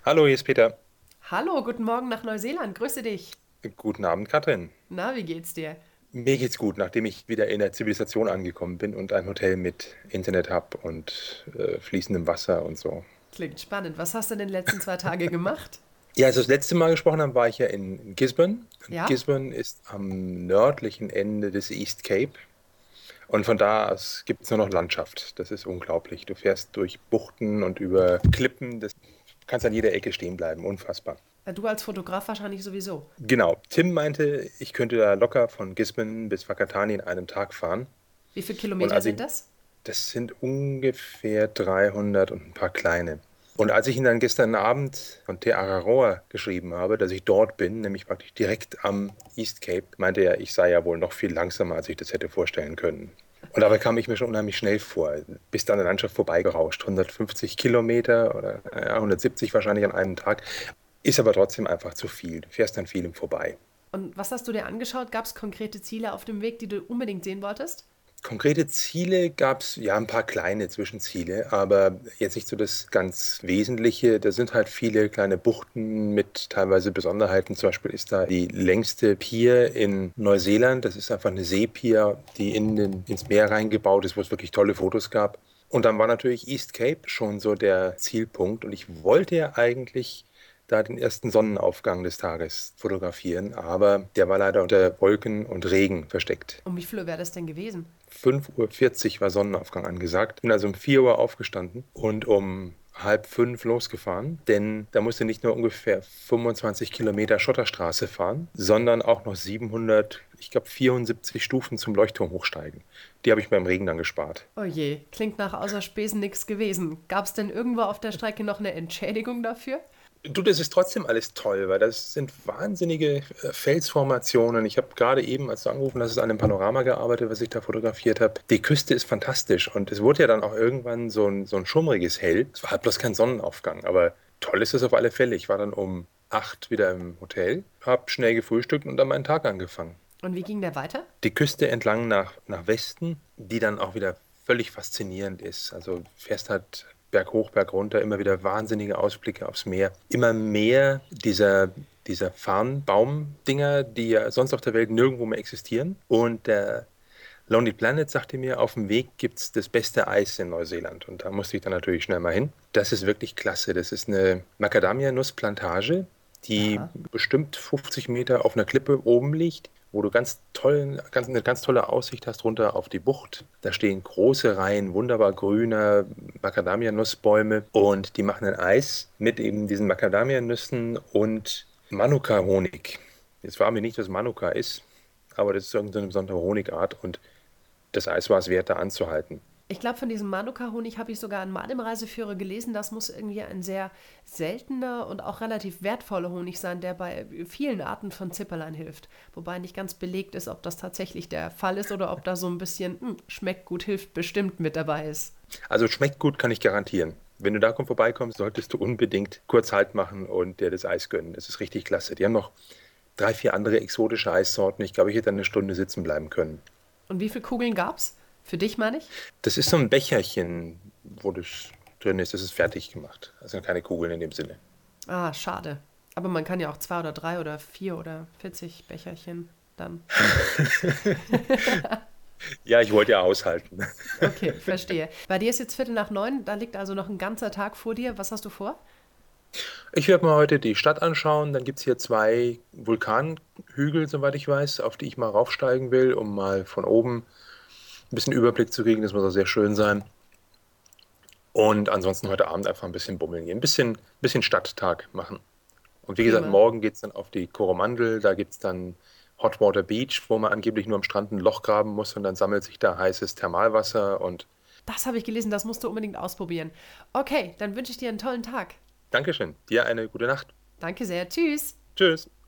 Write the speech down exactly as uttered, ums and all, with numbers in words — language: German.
Hallo, hier ist Peter. Hallo, guten Morgen nach Neuseeland. Grüße dich. Guten Abend, Katrin. Na, wie geht's dir? Mir geht's gut, nachdem ich wieder in der Zivilisation angekommen bin und ein Hotel mit Internet habe und äh, fließendem Wasser und so. Klingt spannend. Was hast du denn die letzten zwei Tage gemacht? Ja, als wir das letzte Mal gesprochen haben, war ich ja in Gisborne. Und Ja? Gisborne ist am nördlichen Ende des East Cape. Und von da aus gibt es nur noch Landschaft. Das ist unglaublich. Du fährst durch Buchten und über Klippen. Das kannst an jeder Ecke stehen bleiben. Unfassbar. Ja, du als Fotograf wahrscheinlich sowieso. Genau. Tim meinte, ich könnte da locker von Gisborne bis Whakatane in einem Tag fahren. Wie viele Und Kilometer als ich, sind das? das sind ungefähr dreihundert und ein paar kleine. Und als ich ihn dann gestern Abend von Te Araroa geschrieben habe, dass ich dort bin, nämlich praktisch direkt am East Cape, meinte er, ich sei ja wohl noch viel langsamer, als ich das hätte vorstellen können. Und dabei kam ich mir schon unheimlich schnell vor, bis dann an der Landschaft vorbeigerauscht. hundertfünfzig Kilometer oder ja, hundertsiebzig wahrscheinlich an einem Tag. Ist aber trotzdem einfach zu viel. Du fährst an vielem vorbei. Und was hast du dir angeschaut? Gab es konkrete Ziele auf dem Weg, die du unbedingt sehen wolltest? Konkrete Ziele gab es, ja, ein paar kleine Zwischenziele, aber jetzt nicht so das ganz Wesentliche. Da sind halt viele kleine Buchten mit teilweise Besonderheiten. Zum Beispiel ist da die längste Pier in Neuseeland. Das ist einfach eine Seepier, die in den, ins Meer reingebaut ist, wo es wirklich tolle Fotos gab. Und dann war natürlich East Cape schon so der Zielpunkt. Und ich wollte ja eigentlich da den ersten Sonnenaufgang des Tages fotografieren, aber der war leider unter Wolken und Regen versteckt. Um wie viel Uhr wäre das denn gewesen? fünf Uhr vierzig war Sonnenaufgang angesagt. Bin also um vier Uhr aufgestanden und um halb fünf losgefahren, denn da musste nicht nur ungefähr fünfundzwanzig Kilometer Schotterstraße fahren, sondern auch noch siebenhundert, ich glaube vierundsiebzig Stufen zum Leuchtturm hochsteigen. Die habe ich mir im Regen dann gespart. Oh je, klingt nach außer Spesen nichts gewesen. Gab es denn irgendwo auf der Strecke noch eine Entschädigung dafür? Du, das ist trotzdem alles toll, weil das sind wahnsinnige äh, Felsformationen. Ich habe gerade eben, als du angerufen hast, an einem Panorama gearbeitet, was ich da fotografiert habe. Die Küste ist fantastisch und es wurde ja dann auch irgendwann so ein, so ein schummriges Hell. Es war halt bloß kein Sonnenaufgang, aber toll ist es auf alle Fälle. Ich war dann um acht wieder im Hotel, habe schnell gefrühstückt und dann meinen Tag angefangen. Und wie ging der weiter? Die Küste entlang nach, nach Westen, die dann auch wieder völlig faszinierend ist. Also fährst halt berg hoch, berg runter, immer wieder wahnsinnige Ausblicke aufs Meer. Immer mehr dieser, dieser Farnbaumdinger, die ja sonst auf der Welt nirgendwo mehr existieren. Und der Lonely Planet sagte mir, auf dem Weg gibt es das beste Eis in Neuseeland. Und da musste ich dann natürlich schnell mal hin. Das ist wirklich klasse. Das ist eine Macadamia-Nussplantage, die Aha. bestimmt fünfzig Meter auf einer Klippe oben liegt, wo du ganz toll, ganz, eine ganz tolle Aussicht hast runter auf die Bucht. Da stehen große Reihen wunderbar grüner Macadamia-Nussbäume und die machen ein Eis mit eben diesen Macadamia-Nüssen und Manuka-Honig. Jetzt war mir nicht, was Manuka ist, aber das ist irgendeine besondere Honigart und das Eis war es wert, da anzuhalten. Ich glaube, von diesem Manuka-Honig habe ich sogar einmal im Reiseführer gelesen. Das muss irgendwie ein sehr seltener und auch relativ wertvoller Honig sein, der bei vielen Arten von Zipperlein hilft. Wobei nicht ganz belegt ist, ob das tatsächlich der Fall ist oder ob da so ein bisschen hm, schmeckt gut, hilft bestimmt mit dabei ist. Also schmeckt gut, kann ich garantieren. Wenn du da vorbeikommst, solltest du unbedingt kurz Halt machen und dir das Eis gönnen. Das ist richtig klasse. Die haben noch drei, vier andere exotische Eissorten. Ich glaube, ich hätte eine Stunde sitzen bleiben können. Und wie viele Kugeln gab's? Für dich, meine ich? Das ist so ein Becherchen, wo das drin ist. Das ist fertig gemacht. Also keine Kugeln in dem Sinne. Ah, schade. Aber man kann ja auch zwei oder drei oder vier oder vierzig Becherchen dann. Ja, ich wollte ja aushalten. Okay, verstehe. Bei dir ist jetzt Viertel nach neun, da liegt also noch ein ganzer Tag vor dir. Was hast du vor? Ich werde mir heute die Stadt anschauen. Dann gibt es hier zwei Vulkanhügel, soweit ich weiß, auf die ich mal raufsteigen will, um mal von oben ein bisschen Überblick zu kriegen. Das muss auch sehr schön sein. Und ansonsten heute Abend einfach ein bisschen bummeln gehen. Ein bisschen, bisschen Stadttag machen. Und wie gesagt, Prima. morgen geht es dann auf die Coromandel. Da gibt es dann Hot Water Beach, wo man angeblich nur am Strand ein Loch graben muss und dann sammelt sich da heißes Thermalwasser. Und Das habe ich gelesen, das musst du unbedingt ausprobieren. Okay, dann wünsche ich dir einen tollen Tag. Dankeschön. Dir eine gute Nacht. Danke sehr. Tschüss. Tschüss.